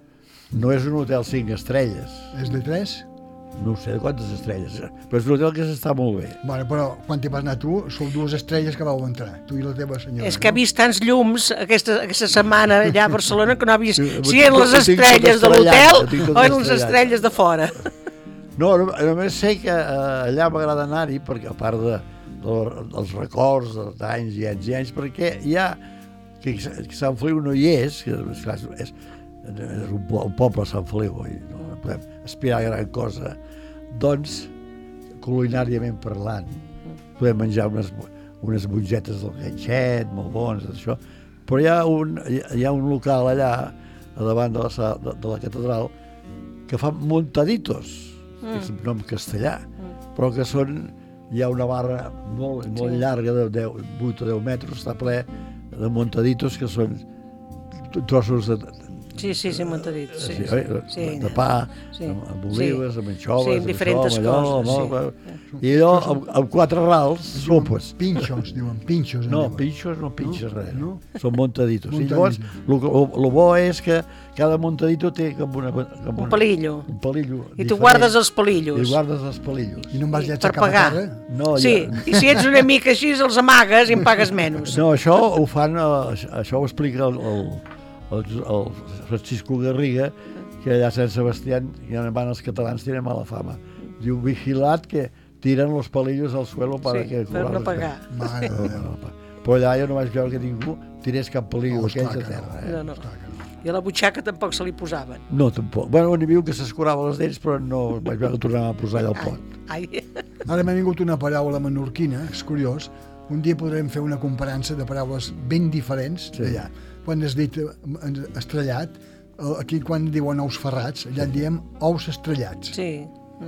no és un hotel cinc estrelles. És de tres? No ho sé de quantes estrelles, però és un hotel que s'està molt bé. Bueno, però quan t'hi vas anar tu, sou dues estrelles que vau entrar, tu i la teva senyora. És que ha vist tants llums aquesta, aquesta setmana allà a Barcelona que no ha vist Sí, si eren ho les tinc tot estrelles de estrellat, l'hotel ho tinc tot o eren les estrellat. estrelles de fora. No, no només sé que eh, allà m'agrada anar-hi, perquè a part de, de, dels records d'anys i anys i anys, perquè hi ha, que, que Sant Feliu no hi és, que és, clar, és, és un, po- un poble Sant Feliu, oi? No, no podem aspirar a gran cosa. Doncs, culinàriament parlant, podem menjar unes, unes mongetes del ganxet, molt bones, això, però hi ha un, hi ha un local allà, a davant de la, sa- de, de la catedral, que fa montaditos, mm. que és un nom castellà, mm. però que són, hi ha una barra molt, molt Sí. llarga, de deu, vuit o deu metres, està ple de montaditos, que són trossos de, Sí, sí, sí, montadit. Sí, sí, sí, oi? sí, de pa, sí, amb, amb olives, sí. amb anxoves, Sí, amb amb diferents això, amb allò, coses, amb, i allò, amb, amb quatre rals, sopes. Pinxos, diuen, pinxos. No, en diuen. pinxos no pinxes res, No? són montaditos. I Montaditos. llavors, el bo és que cada montadito té com una... Com Un una, palillo. un palillo I tu diferent. guardes els I palillos. guardes els palillos. I no em vas I- lletjar per cap a pagar. terra? No, Sí, ja, i si ets una mica així, els amagues i en pagues menys. no, això ho fan, eh, això ho explica el, el, el, el Francisco Garriga, que allà a Sant Sebastià, que van els catalans, tenen mala fama. Diu, vigilat que tiren los palillos al suelo para Sí, que... per no cobrarlos pagar. Mare No, de no, Déu. no, però allà jo no vaig veure que ningú tirés cap palillo No, d'aquells esclar a que terra. no. Eh? No, no. Clar que no. I a la butxaca tampoc se li posaven. No, tampoc. Bueno, n'hi viu que s'escurava les dents, però no vaig veure que tornava a posar allà al pot. Ai, Ara m'ha vingut una paraula menorquina, és curiós. Un dia podrem fer una comparança de paraules ben diferents Sí. d'allà. Quan has dit eh, estrellat, eh, aquí quan diuen ous ferrats, allà en diem ous estrellats. sí.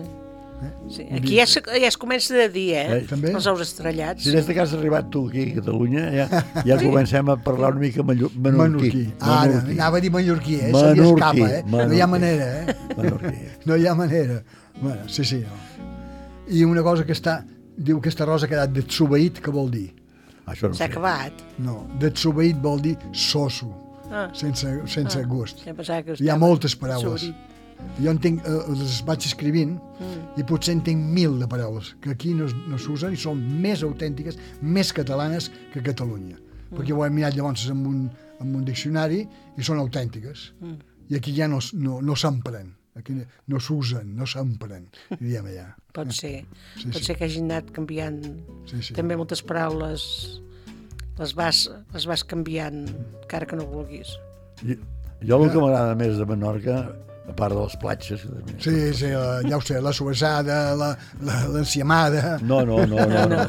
Sí. Aquí ja, se, ja es comença a dir, eh? Eh, també? Els ous estrellats. Si des de que has arribat tu aquí a Catalunya, ja, ja comencem a parlar una mica mallo- menorquí. Menorquí. Ara, anava a dir mallorquí, eh? Se li Menorquí, escapa, eh? No hi ha menorquí. manera, eh? Menorquí. No hi ha manera. Bueno, sí, sí, no. I una cosa que està... Diu que aquesta rosa ha quedat detsubeït, què vol dir? Això no S'ha sé. acabat. No, detsubeït vol dir soso, Ah, sense, sense ah, gust. ja pensava que Hi ha estava moltes paraules. sobrit. Jo entenc, eh, les vaig escrivint Mm. i potser entenc mil de paraules que aquí no, es- no s'usen i són més autèntiques, més catalanes que a Catalunya. Mm. Perquè ho hem mirat llavors amb un, amb un diccionari i són autèntiques. Mm. I aquí ja no, s- no, no s'empren. Aquí no s'usen, no s'empren, diríem allà. Pot ser. Sí, Pot sí. ser que hagin anat canviant Sí, sí. també moltes paraules, les vas, les vas canviant, encara que no vulguis. Jo, jo el que m'agrada més de Menorca, a part de les platges... que també- Sí, sí, la, ja ho sé, la suassada, la, la, l'enciamada... No, no, no, no, no.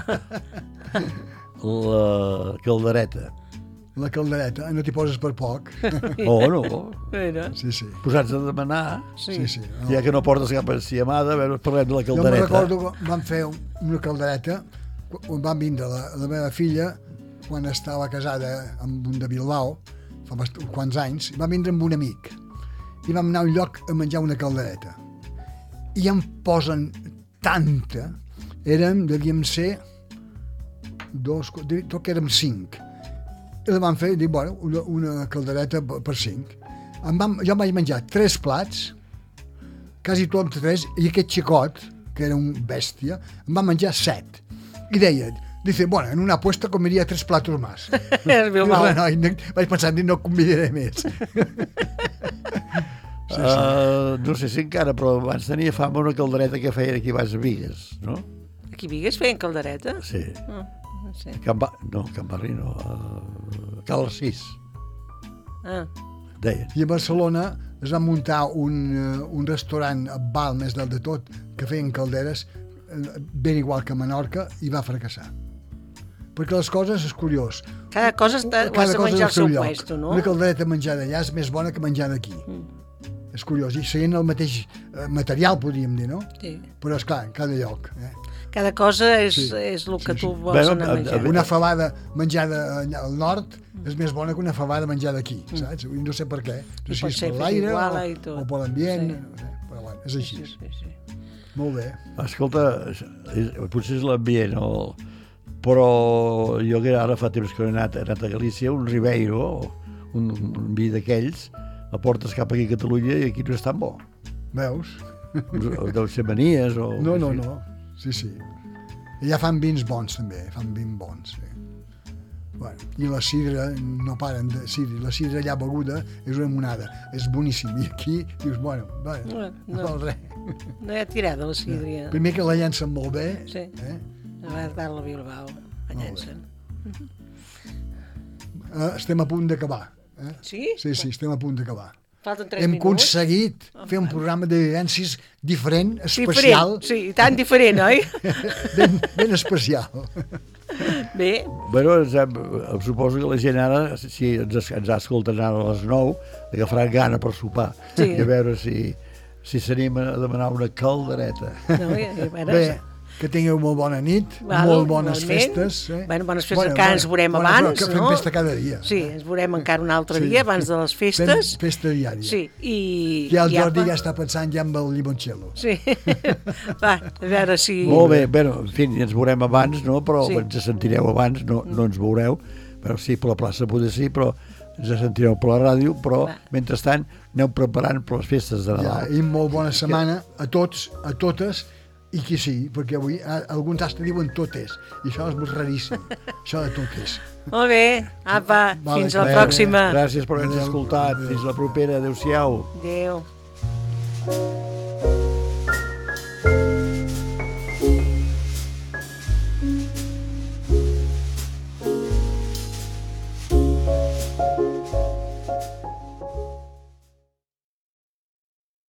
La caldereta. La caldereta, no t'hi poses per poc. Oh, no. Mira. Sí, sí. Posats a demanar, Sí. Sí, sí. No. ja que no portes cap enciamada, a veure, parlem de la Jo me'n caldereta. recordo que vam fer un- una caldereta quan van vindre la, la meva filla, quan estava casada amb un de Bilbao, fa bast- uns quants anys, i vam vindre amb un amic. I vam anar a un lloc a menjar una caldereta. I em posen tanta, érem, devíem ser dos, tot que érem cinc. I la vam fer, i dic, bueno, una, una caldereta per per cinc. Em vam, jo em vaig menjar tres plats, quasi tot tres, i aquest xicot, que era un bèstia, em va menjar set. I deia, dice, bueno, en una apuesta comeria tres platos más. És Bilbao. I, no, i no, vaig pensar, dic, no convidaré més. Sí, sí. Uh, no sé si encara, però abans tenia fama una caldereta que feien aquí baix a Vigues, no? Aquí a Vigues feien caldereta? Sí. No, no sé. Can ba... No, Can Barri no. Uh, Cal Narcís, Ah, deien. I a Barcelona es va muntar un, eh, un restaurant a Val, més del de tot, que feien calderes, eh, ben igual que a Menorca, i va fracassar. Perquè les coses, és curiós, cada cosa està, ho has cada de cosa menjar al al seu lloc. puesto, no? Una caldereta menjada allà és més bona que menjar d'aquí. Mm. És curiós, i seguint el mateix eh, material, podríem dir, no? Sí. Però, esclar, en cada lloc. Eh? Cada cosa és, Sí. és el que Sí, tu sí. vols Bueno, anar a a- menjar. a- Una fabada menjada allà al nord és més bona que una fabada menjada aquí, saps? I no sé per què. No I sé pot si és ser per fet l'aire igual i o, tot. o per l'ambient, Sí. no sé, però bueno, és així. Sí, sí, sí. Molt bé. Escolta, és, potser és l'ambient, o... però jo que ara fa temps que he anat, he anat a Galícia, un Ribeiro, un, un vi d'aquells, el portes cap aquí a Catalunya i aquí no és tan bo. Veus? Deu ser manies o... No, no, no. Sí, sí. I ja fan vins bons, també. Fan vins bons, sí. Bueno, i la sidra, no paren de sidra. La sidra ja beguda és una monada. És boníssim. I aquí dius, bueno, bueno, No, no, no. val res. No hi ha tirada la sídria. Primer que la llencen molt bé. Sí. Eh? Va dar la Bilbao, a Llençen. Eh, estem a punt d'acabar. Eh? Sí? Sí, sí, estem a punt d'acabar. Falten tres Hem minuts. aconseguit fer un programa de vivències diferent, Diferent, especial, sí, i tan diferent, oi? ben, ben especial. Bé, Bueno, ens hem, em suposo que la gent ara, si ens, es- ens escolten ara a les nou, agafaran gana per sopar. Sí. I a veure si si s'anima a demanar una caldereta. no, i, i, bueno, Bé, que tingueu molt bona nit, Val, molt bones igualment. festes. Eh? Bueno, bones festes, encara ens veurem bona, abans, que fem no? festa cada dia. sí, ens veurem encara un altre Sí. dia abans de les festes. Fem festa diària. Sí, i... Ja el i Jordi apa. ja està pensant ja amb el limoncello. Sí, va, a veure si... Molt bé, bueno, en fi, ens veurem abans, no? Però Sí. ens sentireu abans, no, no ens veureu, però sí, per la plaça poder sí, però ens sentireu per la ràdio, però Va. mentrestant aneu preparant per les festes de Ja, Nadal. I molt bona setmana a tots, a totes, i qui sí, perquè avui a, alguns hasta diuen totes, i això és molt raríssim, això de totes. Molt bé, apa, Vale, fins a la bé, pròxima. Gràcies per haver-nos Adéu. escoltat. Fins la propera. Adéu-siau. Adéu.